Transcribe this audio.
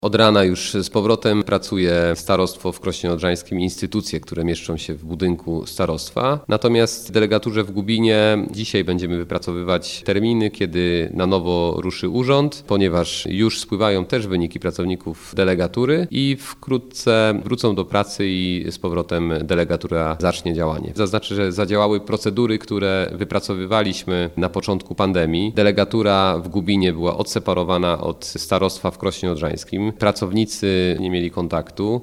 Od rana już z powrotem pracuje starostwo w Krośnie Odrzańskim, instytucje, które mieszczą się w budynku starostwa. Natomiast w delegaturze w Gubinie dzisiaj będziemy wypracowywać terminy, kiedy na nowo ruszy urząd, ponieważ już spływają też wyniki pracowników delegatury i wkrótce wrócą do pracy i z powrotem delegatura zacznie działanie. Zaznaczę, że zadziałały procedury, które wypracowywaliśmy na początku pandemii. Delegatura w Gubinie była odseparowana od starostwa w Krośnie Odrzańskim. Pracownicy nie mieli kontaktu.